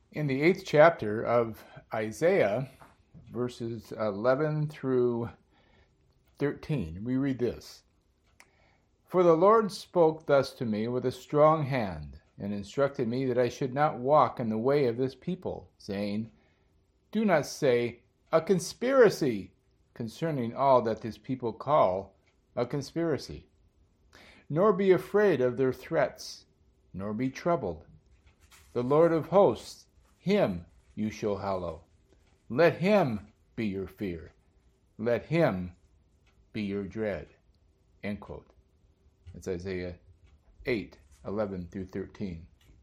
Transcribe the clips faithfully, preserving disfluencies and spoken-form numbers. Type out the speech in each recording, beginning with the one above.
In the eighth chapter of Isaiah, verses eleven through thirteen, we read this. For the Lord spoke thus to me with a strong hand, and instructed me that I should not walk in the way of this people, saying, Do not say, a conspiracy, concerning all that this people call a conspiracy. Nor be afraid of their threats, nor be troubled. The Lord of hosts, him you shall hallow. Let him be your fear. Let him be your dread. End quote. It's Isaiah eight, eleven through thirteen.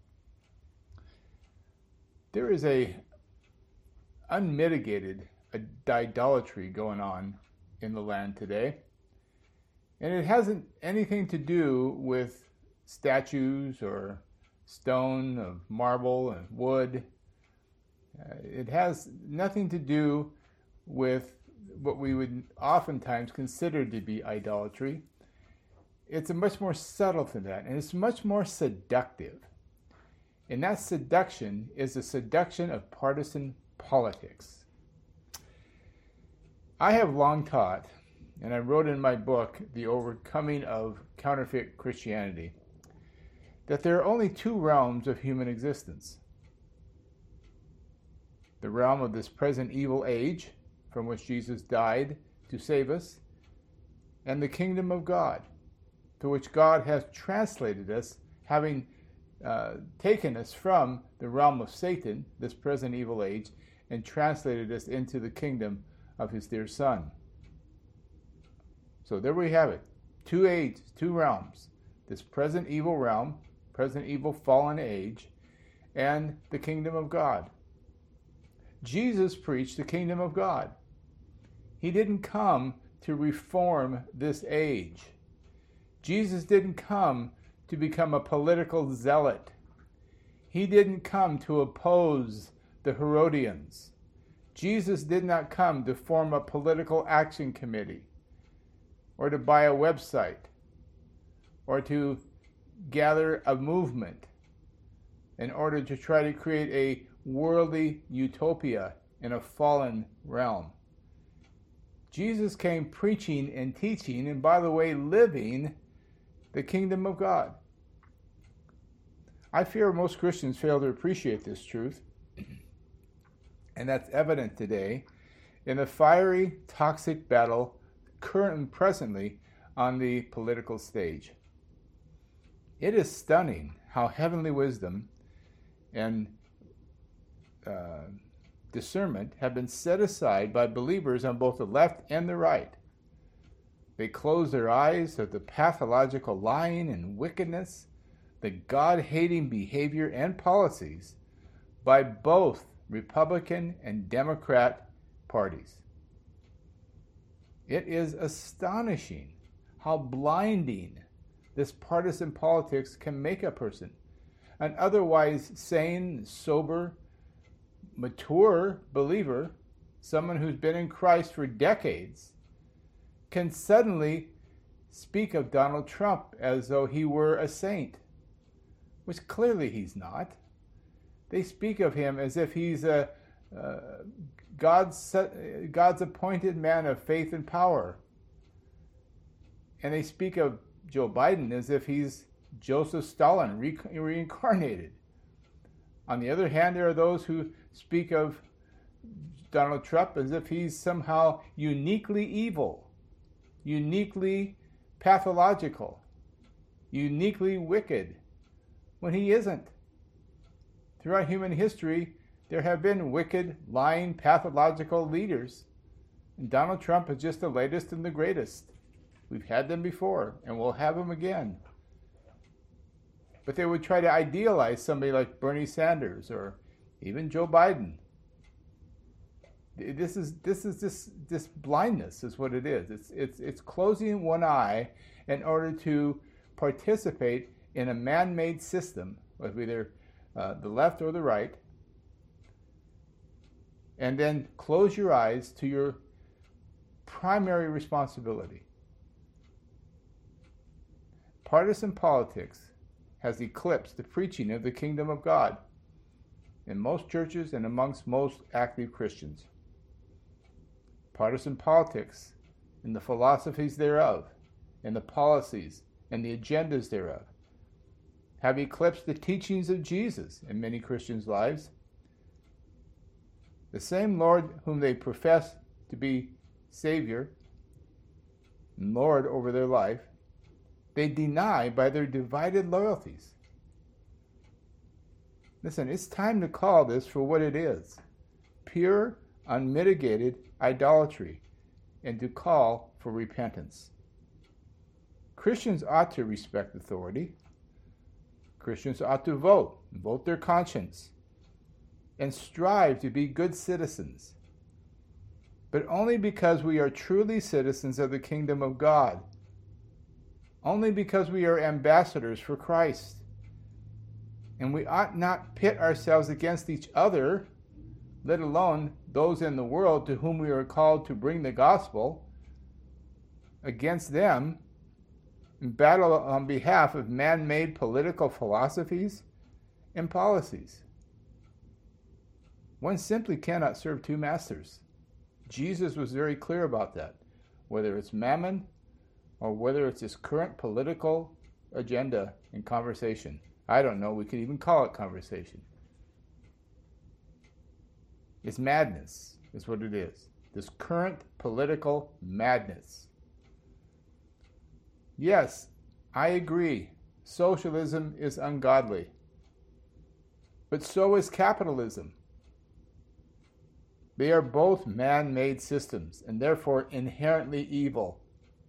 There is a unmitigated idolatry going on in the land today. And it hasn't anything to do with statues or stone, of marble and wood. Uh, it has nothing to do with what we would oftentimes consider to be idolatry. It's a much more subtle than that, and it's much more seductive. And that seduction is the seduction of partisan politics. I have long taught, and I wrote in my book, The Overcoming of Counterfeit Christianity, that there are only two realms of human existence. The realm of this present evil age, from which Jesus died to save us, and the kingdom of God, to which God has translated us, having uh, taken us from the realm of Satan, this present evil age, and translated us into the kingdom of his dear Son. So there we have it. Two ages, two realms. This present evil realm, present evil fallen age, and the kingdom of God. Jesus preached the kingdom of God. He didn't come to reform this age. Jesus didn't come to become a political zealot. He didn't come to oppose the Herodians. Jesus did not come to form a political action committee, or to buy a website, or to gather a movement in order to try to create a worldly utopia in a fallen realm. Jesus came preaching and teaching, and by the way, living the kingdom of God. I fear most Christians fail to appreciate this truth, and that's evident today in the fiery, toxic battle current and presently on the political stage. It is stunning how heavenly wisdom and uh, discernment have been set aside by believers on both the left and the right. They close their eyes to the pathological lying and wickedness, the God-hating behavior and policies by both Republican and Democrat parties. It is astonishing how blinding this partisan politics can make a person. An otherwise sane, sober, mature believer, someone who's been in Christ for decades, can suddenly speak of Donald Trump as though he were a saint, which clearly he's not. They speak of him as if he's a uh, God's, God's appointed man of faith and power. And they speak of Joe Biden as if he's Joseph Stalin re- reincarnated. On the other hand, there are those who speak of Donald Trump as if he's somehow uniquely evil, uniquely pathological, uniquely wicked, when he isn't. Throughout human history, there have been wicked, lying, pathological leaders. And Donald Trump is just the latest and the greatest. We've had them before, and we'll have them again. But they would try to idealize somebody like Bernie Sanders or even Joe Biden. This is this is this this blindness is what it is. It's it's it's closing one eye in order to participate in a man-made system of either uh, the left or the right, and then close your eyes to your primary responsibility. Partisan politics has eclipsed the preaching of the kingdom of God. in most churches and amongst most active Christians. Partisan politics and the philosophies thereof, and the policies and the agendas thereof, have eclipsed the teachings of Jesus in many Christians' lives. The same Lord whom they profess to be Savior and Lord over their life, they deny by their divided loyalties. Listen, it's time to call this for what it is: pure, unmitigated idolatry, and to call for repentance. Christians ought to respect authority. Christians ought to vote, vote their conscience, and strive to be good citizens, but only because we are truly citizens of the kingdom of God, only because we are ambassadors for Christ. And we ought not pit ourselves against each other, let alone those in the world to whom we are called to bring the gospel, against them in battle on behalf of man-made political philosophies and policies. One simply cannot serve two masters. Jesus was very clear about that, whether it's mammon or whether it's his current political agenda and conversation. I don't know, we could even call it conversation. It's madness, is what it is. This current political madness. Yes, I agree, socialism is ungodly. But so is capitalism. They are both man-made systems and therefore inherently evil.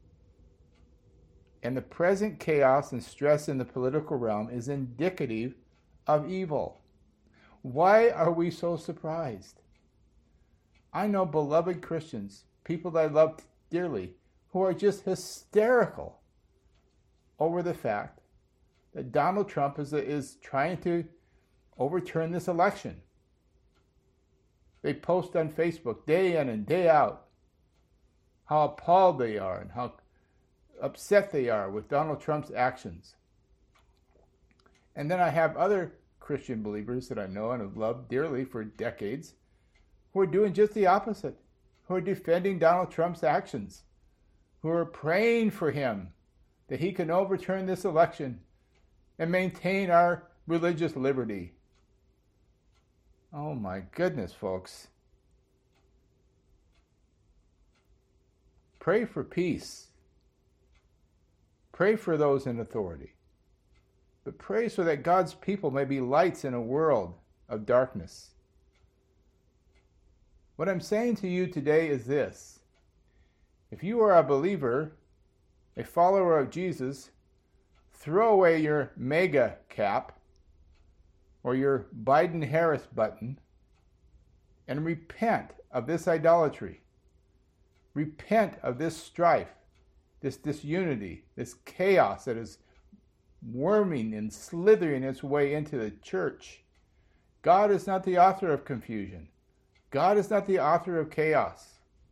And the present chaos and stress in the political realm is indicative of evil. Why are we so surprised? I know beloved Christians, people that I love dearly, who are just hysterical over the fact that Donald Trump is, is trying to overturn this election. They post on Facebook day in and day out how appalled they are and how upset they are with Donald Trump's actions. And then I have other Christian believers that I know and have loved dearly for decades who are doing just the opposite, who are defending Donald Trump's actions, who are praying for him that he can overturn this election and maintain our religious liberty. Oh my goodness, folks. Pray for peace. Pray for those in authority. But pray so that God's people may be lights in a world of darkness. What I'm saying to you today is this: if you are a believer, a follower of Jesus, throw away your MAGA cap or your Biden-Harris button and repent of this idolatry. Repent of this strife, this disunity, this chaos that is worming and slithering its way into the church. God is not the author of confusion. God is not the author of chaos.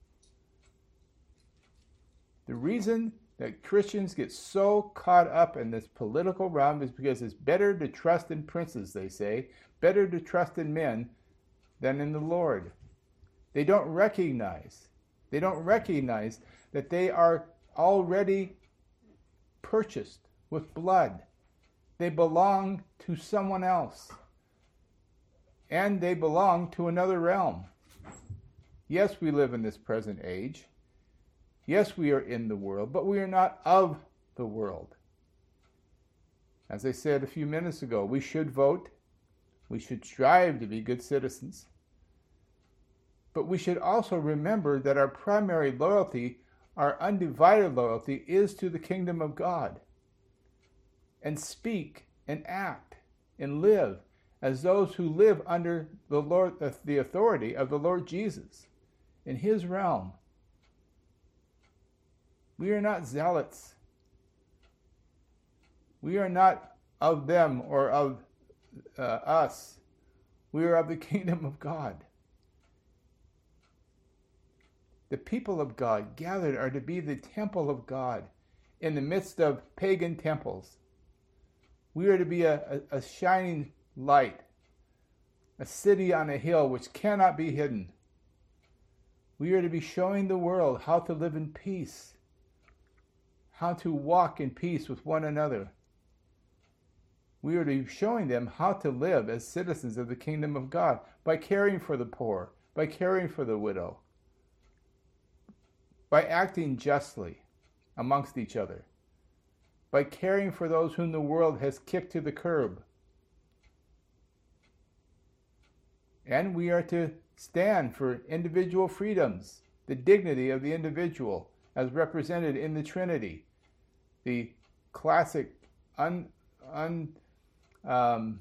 The reason that Christians get so caught up in this political realm is because it's better to trust in princes, they say, better to trust in men than in the Lord. They don't recognize, they don't recognize that they are already purchased with blood. They belong to someone else. And they belong to another realm. Yes, we live in this present age. Yes, we are in the world, but we are not of the world. As I said a few minutes ago, we should vote. We should strive to be good citizens. But we should also remember that our primary loyalty, our undivided loyalty, is to the kingdom of God. And speak and act and live as those who live under the Lord, the authority of the Lord Jesus in his realm. We are not zealots. We are not of them or of uh, us. We are of the kingdom of God. The people of God gathered are to be the temple of God in the midst of pagan temples. We are to be a, a, a shining light a city on a hill which cannot be hidden. We are to be showing the world how to live in peace, how to walk in peace with one another. We are to be showing them how to live as citizens of the kingdom of God by caring for the poor, by caring for the widow, by acting justly amongst each other, by caring for those whom the world has kicked to the curb. And we are to stand for individual freedoms, the dignity of the individual as represented in the Trinity, the classic, un, un, um,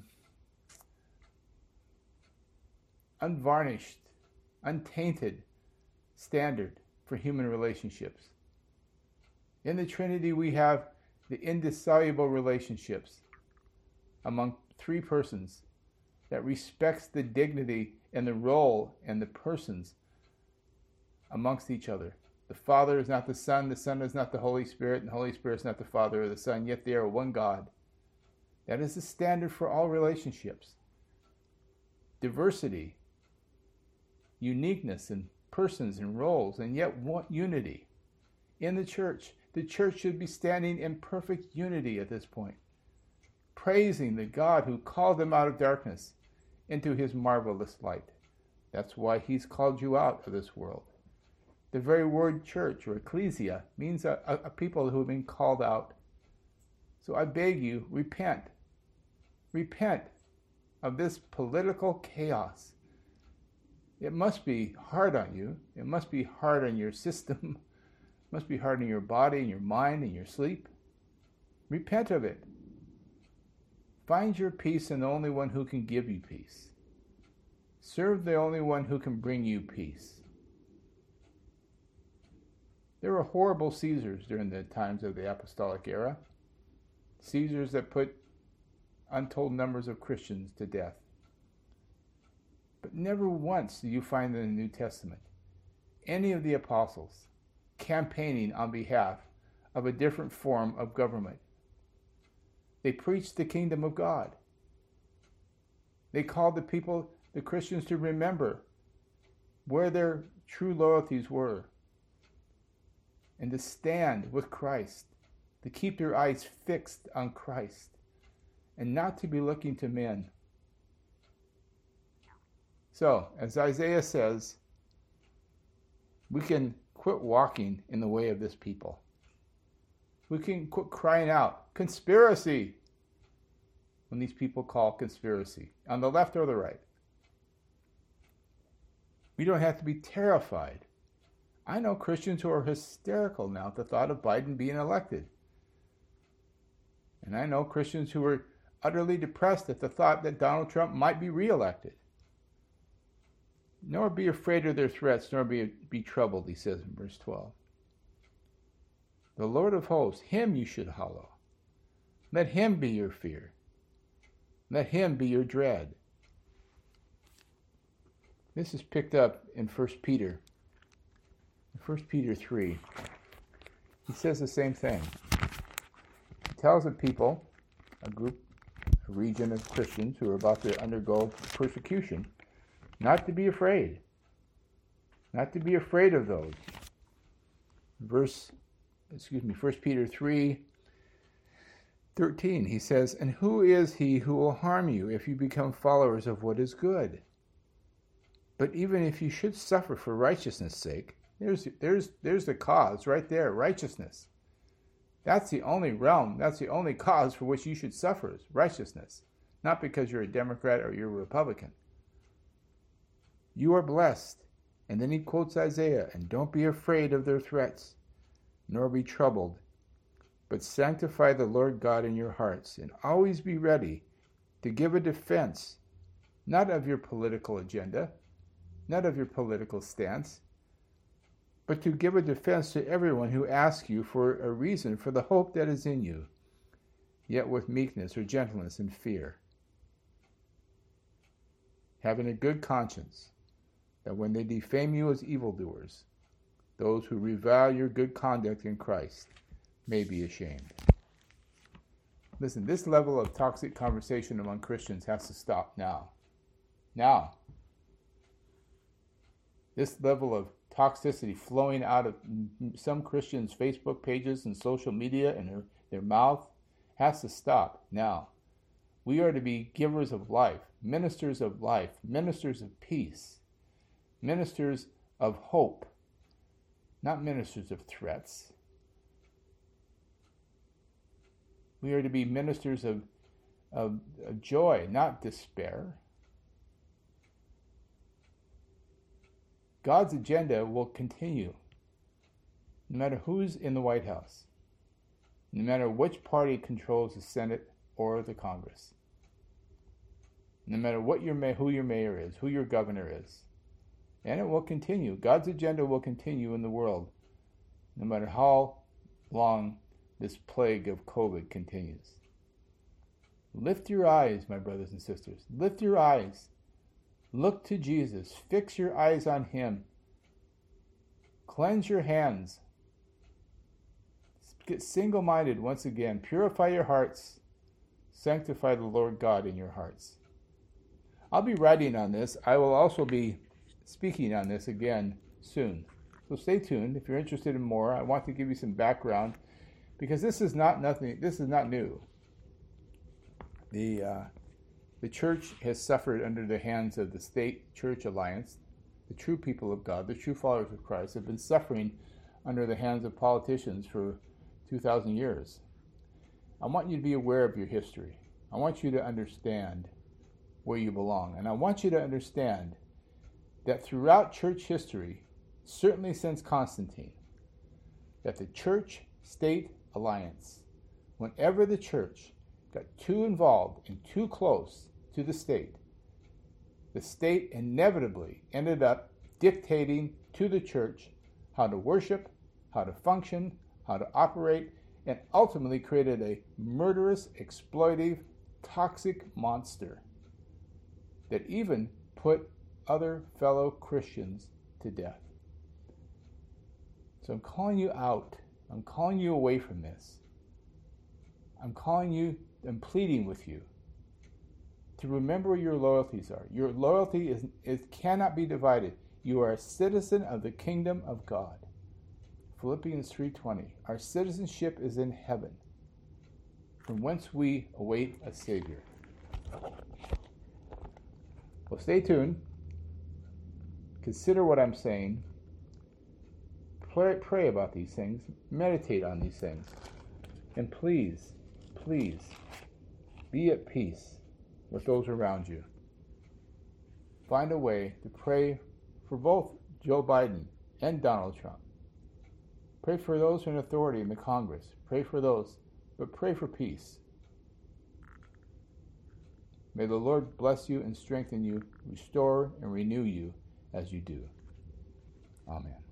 unvarnished, untainted standard for human relationships. In the Trinity, we have the indissoluble relationships among three persons that respects the dignity and the role and the persons amongst each other. The Father is not the Son, the Son is not the Holy Spirit, and the Holy Spirit is not the Father or the Son, yet they are one God. That is the standard for all relationships. Diversity, uniqueness in persons and roles, and yet one unity. In the church, the church should be standing in perfect unity at this point, praising the God who called them out of darkness into his marvelous light. That's why he's called you out of this world. The very word church or ecclesia means a, a, a people who have been called out. So I beg you, repent. Repent of this political chaos. It must be hard on you. It must be hard on your system. It must be hard on your body and your mind and your sleep. Repent of it. Find your peace in the only one who can give you peace. Serve the only one who can bring you peace. There were horrible Caesars during the times of the apostolic era. Caesars that put untold numbers of Christians to death. But never once do you find in the New Testament any of the apostles campaigning on behalf of a different form of government. They preached the kingdom of God. They called the people, the Christians, to remember where their true loyalties were and to stand with Christ, to keep their eyes fixed on Christ and not to be looking to men. So, as Isaiah says, we can quit walking in the way of this people. We can quit crying out, conspiracy, when these people call conspiracy, on the left or the right. We don't have to be terrified. I know Christians who are hysterical now at the thought of Biden being elected. And I know Christians who are utterly depressed at the thought that Donald Trump might be reelected. Nor be afraid of their threats, nor be, be troubled, he says in verse twelve. The Lord of hosts, him you should hallow. Let him be your fear. Let him be your dread. This is picked up in First Peter. In First Peter three, he says the same thing. He tells the people, a group, a region of Christians who are about to undergo persecution, not to be afraid. Not to be afraid of those. Verse, excuse me, First Peter three, thirteen, he says, and who is he who will harm you if you become followers of what is good? But even if you should suffer for righteousness' sake, there's, there's, there's the cause right there, righteousness. That's the only realm, that's the only cause for which you should suffer, is righteousness. Not because you're a Democrat or you're a Republican. You are blessed. And then he quotes Isaiah, and don't be afraid of their threats, nor be troubled, but sanctify the Lord God in your hearts, and always be ready to give a defense, not of your political agenda, not of your political stance, but to give a defense to everyone who asks you for a reason for the hope that is in you, yet with meekness or gentleness and fear, having a good conscience, that when they defame you as evildoers, those who revile your good conduct in Christ may be ashamed. Listen, this level of toxic conversation among Christians has to stop now. Now, this level of toxicity flowing out of some Christians' Facebook pages and social media and their, their mouth has to stop now. We are to be givers of life, ministers of life, ministers of peace, ministers of hope, not ministers of threats. We are to be ministers of, of, of joy, not despair. God's agenda will continue, no matter who's in the White House, no matter which party controls the Senate or the Congress, no matter what your who your mayor is, who your governor is. And it will continue. God's agenda will continue in the world, no matter how long this plague of COVID continues. Lift your eyes, my brothers and sisters. Lift your eyes. Look to Jesus. Fix your eyes on him. Cleanse your hands. Get single-minded once again. Purify your hearts. Sanctify the Lord God in your hearts. I'll be writing on this. I will also be speaking on this again soon. So stay tuned. If you're interested in more, I want to give you some background because this is not nothing. This is not new. The uh, the church has suffered under the hands of the state-church alliance. The true people of God, the true followers of Christ, have been suffering under the hands of politicians for two thousand years. I want you to be aware of your history. I want you to understand where you belong. And I want you to understand that throughout church history, certainly since Constantine, that the church-state alliance, whenever the church got too involved and too close to the state, the state inevitably ended up dictating to the church how to worship, how to function, how to operate, and ultimately created a murderous, exploitive, toxic monster that even put other fellow Christians to death. So I'm calling you out. I'm calling you away from this. I'm calling you and pleading with you to remember where your loyalties are. Your loyalty is, is cannot be divided. You are a citizen of the kingdom of God. Philippians three twenty. Our citizenship is in heaven, from whence we await a Savior. Well, stay tuned. Consider what I'm saying. Pray, pray about these things. Meditate on these things. And please, please, be at peace with those around you. Find a way to pray for both Joe Biden and Donald Trump. Pray for those in authority in the Congress. Pray for those, but pray for peace. May the Lord bless you and strengthen you, restore and renew you as you do. Amen.